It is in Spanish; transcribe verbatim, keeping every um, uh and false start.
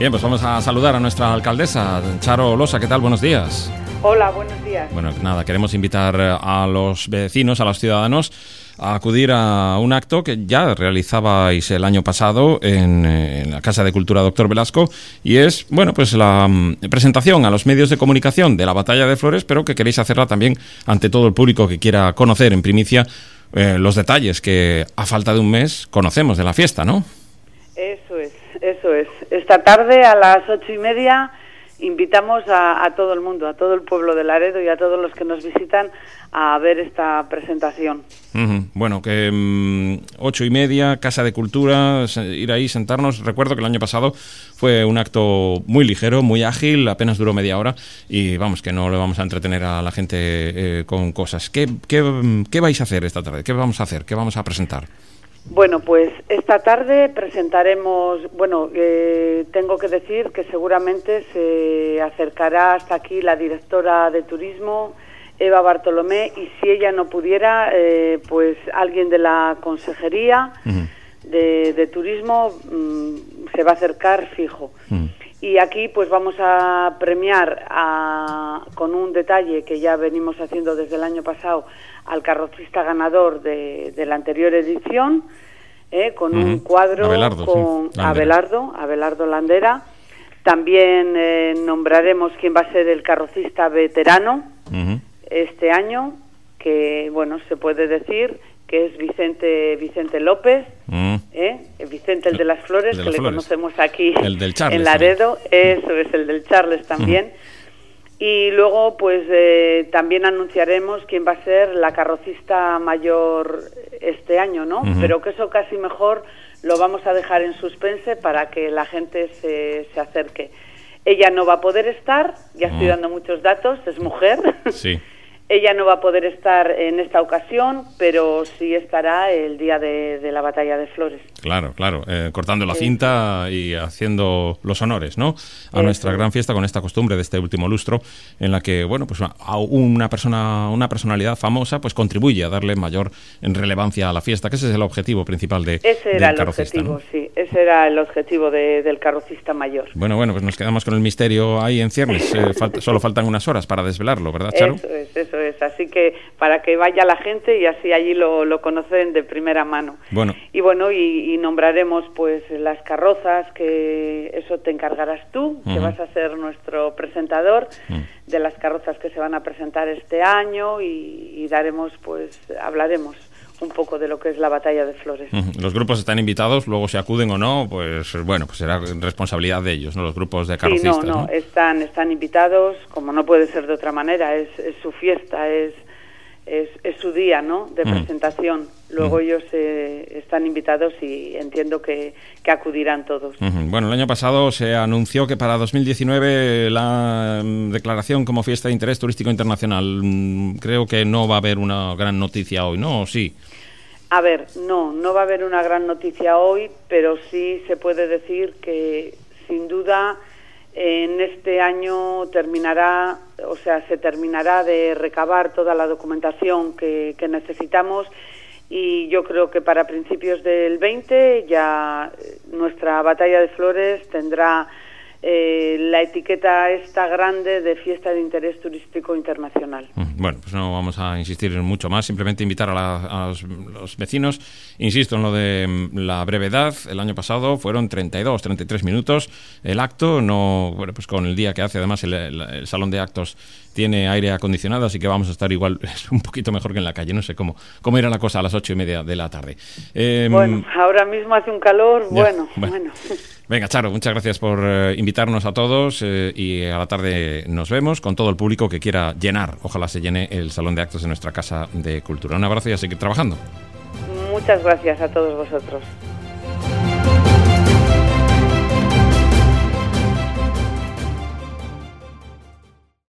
Bien, pues vamos a saludar a nuestra alcaldesa, Charo Losa. ¿Qué tal? Buenos días. Hola, buenos días. Bueno, nada, queremos invitar a los vecinos, a los ciudadanos, a acudir a un acto que ya realizabais el año pasado en, en la Casa de Cultura Doctor Velasco, y es, bueno, pues la um, presentación a los medios de comunicación de la Batalla de Flores, pero que queréis hacerla también ante todo el público que quiera conocer en primicia eh, los detalles que a falta de un mes conocemos de la fiesta, ¿no? Eso es, eso es. Esta tarde a las ocho y media invitamos a, a todo el mundo, a todo el pueblo de Laredo y a todos los que nos visitan a ver esta presentación. Uh-huh. Bueno, que um, ocho y media, Casa de Cultura, ir ahí, sentarnos. Recuerdo que el año pasado fue un acto muy ligero, muy ágil, apenas duró media hora y vamos, que no le vamos a entretener a la gente eh, con cosas. ¿Qué, qué, ¿Qué vais a hacer esta tarde? ¿Qué vamos a hacer? ¿Qué vamos a presentar? Bueno, pues esta tarde presentaremos, bueno, eh, tengo que decir que seguramente se acercará hasta aquí la directora de turismo, Eva Bartolomé, y si ella no pudiera, eh, pues alguien de la consejería uh-huh. de, de turismo mmm, se va a acercar fijo. Uh-huh. Y aquí pues vamos a premiar a, con un detalle que ya venimos haciendo desde el año pasado al carrocista ganador de, de la anterior edición, eh, con uh-huh. un cuadro Abelardo, con sí. Abelardo, Abelardo Landera. También eh, nombraremos quién va a ser el carrocista veterano uh-huh. este año, que bueno, se puede decir que es Vicente Vicente López, mm. ¿eh? Vicente el de las Flores, de que las le flores. conocemos aquí el del Charles, en Laredo, también. Eso es, el del Charles también. Mm. Y luego pues eh, también anunciaremos quién va a ser la carrocista mayor este año, ¿no? Mm-hmm. Pero que eso casi mejor lo vamos a dejar en suspense para que la gente se, se acerque. Ella no va a poder estar, ya estoy mm. dando muchos datos, es mujer. Sí. Ella no va a poder estar en esta ocasión, pero sí estará el día de, de la Batalla de Flores. Claro, claro, eh, cortando la sí. cinta y haciendo los honores, ¿no? A sí. nuestra gran fiesta con esta costumbre de este último lustro, en la que, bueno, pues a una persona, una personalidad famosa, pues contribuye a darle mayor relevancia a la fiesta, que ese es el objetivo principal de ese era del el carrocista, objetivo, ¿no? Sí, ese era el objetivo de, del carrocista mayor. Bueno, bueno, pues nos quedamos con el misterio ahí en ciernes. Eh, falta, solo faltan unas horas para desvelarlo, ¿verdad, Charo? Eso es, eso es. Así que para que vaya la gente y así allí lo, lo conocen de primera mano. Bueno. Y bueno, y, y nombraremos pues las carrozas, que eso te encargarás tú, uh-huh. que vas a ser nuestro presentador uh-huh. de las carrozas que se van a presentar este año y, y daremos pues, hablaremos un poco de lo que es la Batalla de Flores. Uh-huh. Los grupos están invitados, luego si acuden o no, pues bueno, pues será responsabilidad de ellos, ¿no? Los grupos de carrocistas. Sí, no, no, ¿no? están, están invitados, como no puede ser de otra manera, es, es su fiesta, es, es, es su día, ¿no? De uh-huh. presentación. Luego uh-huh. ellos eh, están invitados y entiendo que, que acudirán todos. Uh-huh. Bueno, el año pasado se anunció que para dos mil diecinueve la um, declaración como fiesta de interés turístico internacional, um, creo que no va a haber una gran noticia hoy, ¿no? ¿O sí? A ver, no, no va a haber una gran noticia hoy, pero sí se puede decir que sin duda en este año terminará, o sea, se terminará de recabar toda la documentación que, que necesitamos. Y yo creo que para principios del veinte ya nuestra Batalla de Flores tendrá eh, la etiqueta esta grande de fiesta de interés turístico internacional. Bueno, pues no vamos a insistir en mucho más, simplemente invitar a, la, a los, los vecinos. Insisto en lo de la brevedad. El año pasado fueron treinta y dos, treinta y tres minutos el acto, no, bueno, pues con el día que hace, además el, el, el salón de actos tiene aire acondicionado, así que vamos a estar igual un poquito mejor que en la calle. No sé cómo, cómo irá la cosa a las ocho y media de la tarde. Eh, bueno, ahora mismo hace un calor, ya, bueno, bueno. bueno. Venga, Charo, muchas gracias por eh, invitarnos a todos eh, y a la tarde nos vemos con todo el público que quiera llenar. Ojalá se llene el salón de actos de nuestra Casa de Cultura. Un abrazo y a seguir trabajando. Muchas gracias a todos vosotros.